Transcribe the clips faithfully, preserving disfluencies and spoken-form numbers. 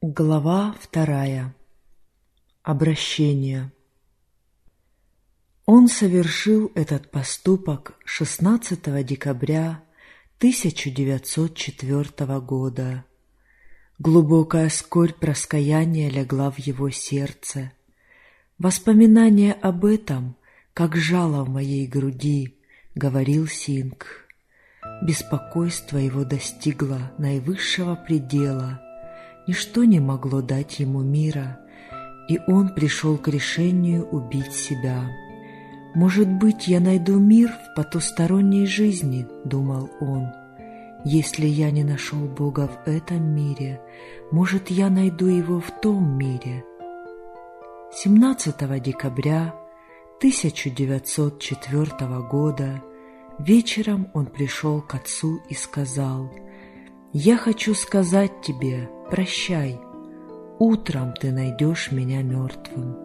Глава вторая. Обращение. Он совершил этот поступок шестнадцатого декабря тысяча девятьсот четвёртого года. Глубокая скорбь раскаяния легла в его сердце. Воспоминание об этом, как жало в моей груди, говорил Сингх. Беспокойство его достигло наивысшего предела. Ничто не могло дать ему мира, и он пришел к решению убить себя. «Может быть, я найду мир в потусторонней жизни», — думал он. «Если я не нашел Бога в этом мире, может, я найду Его в том мире». семнадцатого декабря тысяча девятьсот четвёртого года вечером он пришел к отцу и сказал: «Я хочу сказать тебе, прощай, утром ты найдешь меня мертвым».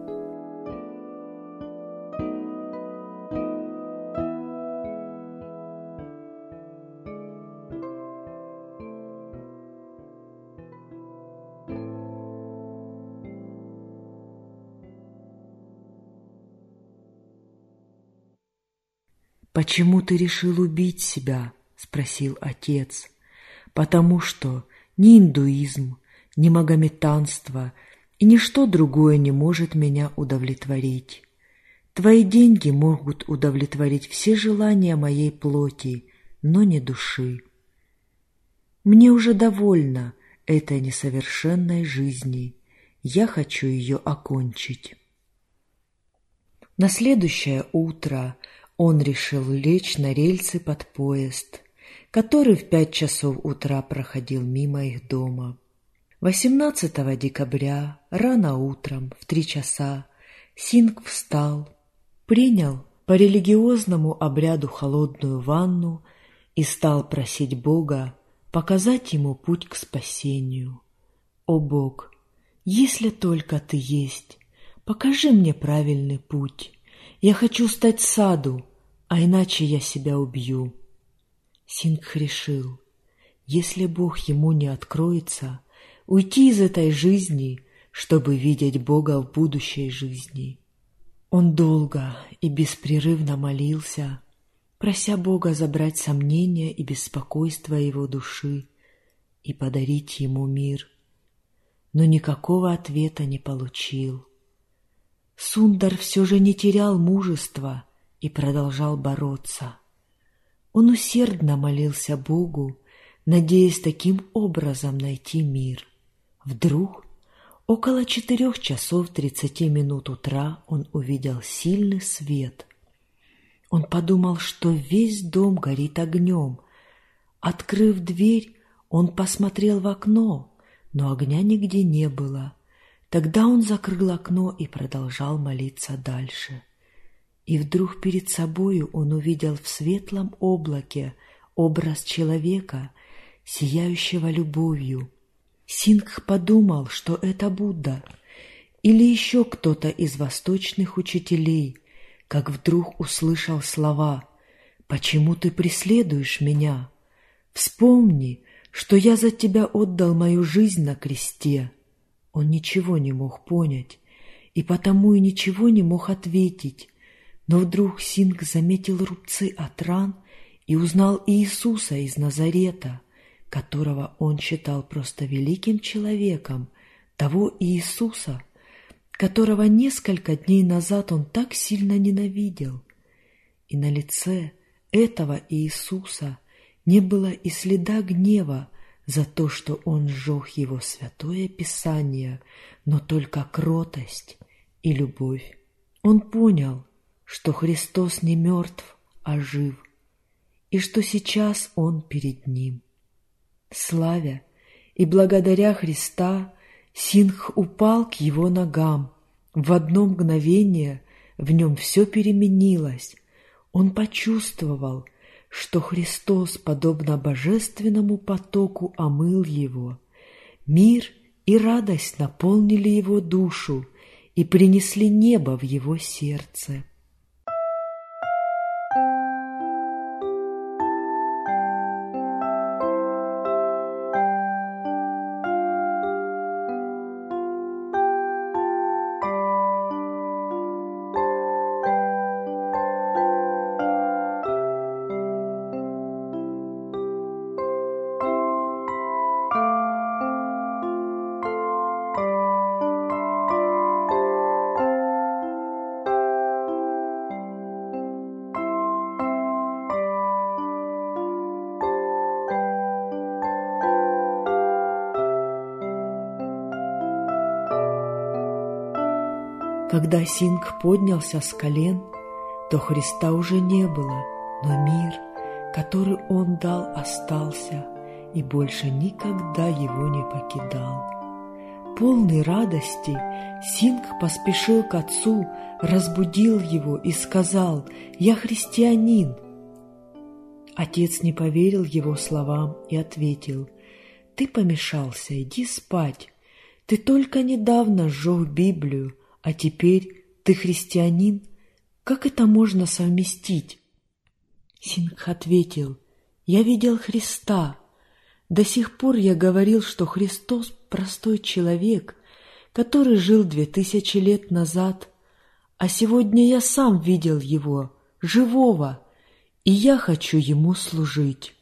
«Почему ты решил убить себя?» — спросил отец. «Потому что ни индуизм, ни магометанство и ничто другое не может меня удовлетворить. Твои деньги могут удовлетворить все желания моей плоти, но не души. Мне уже довольно этой несовершенной жизни, я хочу ее окончить». На следующее утро он решил лечь на рельсы под поезд, который в пять часов утра проходил мимо их дома. восемнадцатого декабря рано утром в три часа Сингх встал, принял по религиозному обряду холодную ванну и стал просить Бога показать ему путь к спасению. «О Бог, если только Ты есть, покажи мне правильный путь. Я хочу стать саду, а иначе я себя убью». Сингх решил, если Бог ему не откроется, уйти из этой жизни, чтобы видеть Бога в будущей жизни. Он долго и беспрерывно молился, прося Бога забрать сомнения и беспокойство его души и подарить ему мир, но никакого ответа не получил. Сундар все же не терял мужества и продолжал бороться. Он усердно молился Богу, надеясь таким образом найти мир. Вдруг, около четырех часов тридцати минут утра, он увидел сильный свет. Он подумал, что весь дом горит огнем. Открыв дверь, он посмотрел в окно, но огня нигде не было. Тогда он закрыл окно и продолжал молиться дальше. И вдруг перед собою он увидел в светлом облаке образ человека, сияющего любовью. Сингх подумал, что это Будда или еще кто-то из восточных учителей, как вдруг услышал слова: «Почему ты преследуешь меня? Вспомни, что я за тебя отдал мою жизнь на кресте». Он ничего не мог понять и потому и ничего не мог ответить. Но вдруг Сингх заметил рубцы от ран и узнал Иисуса из Назарета, которого он считал просто великим человеком, того Иисуса, которого несколько дней назад он так сильно ненавидел. И на лице этого Иисуса не было и следа гнева за то, что он сжег его святое Писание, но только кротость и любовь. Он понял, что Христос не мертв, а жив, и что сейчас Он перед ним. Славя и благодаря Христа, Сингх упал к Его ногам. В одно мгновение в нем все переменилось. Он почувствовал, что Христос, подобно божественному потоку, омыл его. Мир и радость наполнили его душу и принесли небо в его сердце. Когда Сингх поднялся с колен, то Христа уже не было, но мир, который он дал, остался и больше никогда его не покидал. Полный радости, Сингх поспешил к отцу, разбудил его и сказал: «Я христианин». Отец не поверил его словам и ответил: «Ты помешался, иди спать. Ты только недавно сжег Библию, а теперь ты христианин. Как это можно совместить?» Сингх ответил: «Я видел Христа. До сих пор я говорил, что Христос – простой человек, который жил две тысячи лет назад, а сегодня я сам видел Его, живого, и я хочу Ему служить.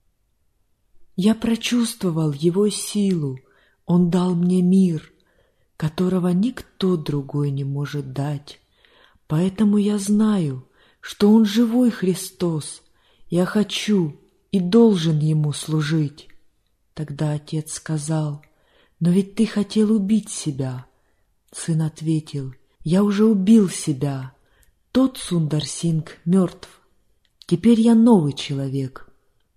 Я прочувствовал Его силу, Он дал мне мир, которого никто другой не может дать, поэтому я знаю, что Он живой Христос, я хочу и должен Ему служить». Тогда отец сказал: «Но ведь ты хотел убить себя». Сын ответил: «Я уже убил себя. Тот Сундар Сингх мертв. Теперь я новый человек».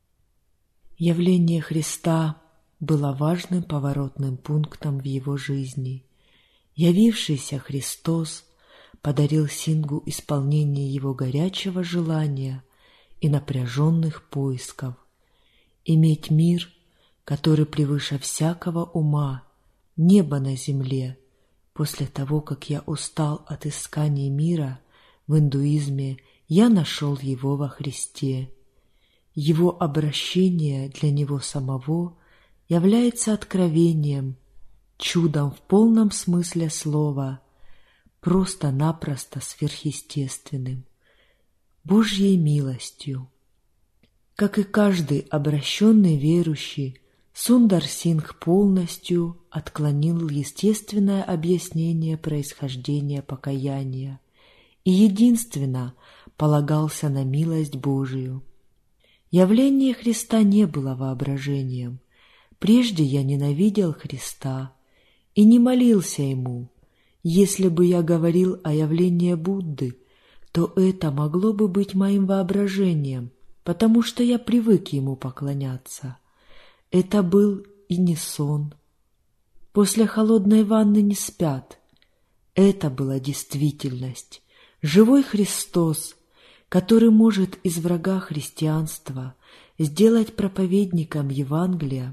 Явление Христа было важным поворотным пунктом в его жизни. Явившийся Христос подарил Сингху исполнение его горячего желания и напряженных поисков — иметь мир, который превыше всякого ума, небо на земле. После того, как я устал от искания мира в индуизме, я нашел его во Христе. Его обращение для него самого является откровением, чудом в полном смысле слова, просто-напросто сверхъестественным, Божьей милостью. Как и каждый обращенный верующий, Сундар Сингх полностью отклонил естественное объяснение происхождения покаяния и единственно полагался на милость Божию. Явление Христа не было воображением. Прежде я ненавидел Христа и не молился Ему. Если бы я говорил о явлении Будды, то это могло бы быть моим воображением, потому что я привык Ему поклоняться. Это был и не сон. После холодной ванны не спят. Это была действительность. Живой Христос, который может из врага христианства сделать проповедником Евангелия.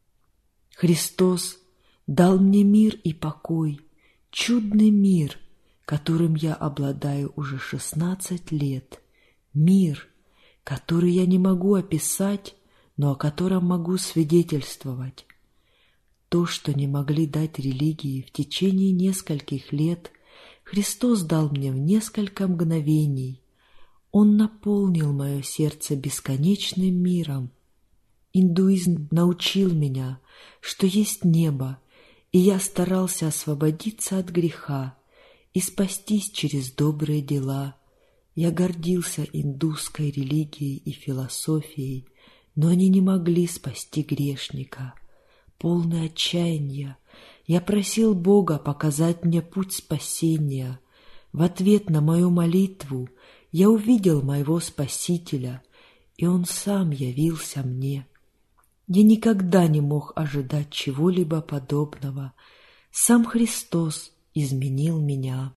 Христос дал мне мир и покой, чудный мир, которым я обладаю уже шестнадцать лет. Мир, который я не могу описать, но о котором могу свидетельствовать. То, что не могли дать религии в течение нескольких лет, Христос дал мне в несколько мгновений. Он наполнил мое сердце бесконечным миром. Индуизм научил меня, что есть небо, и я старался освободиться от греха и спастись через добрые дела. Я гордился индусской религией и философией, но они не могли спасти грешника. Полный отчаяния, я просил Бога показать мне путь спасения. В ответ на мою молитву я увидел моего Спасителя, и Он сам явился мне. Я никогда не мог ожидать чего-либо подобного. Сам Христос изменил меня.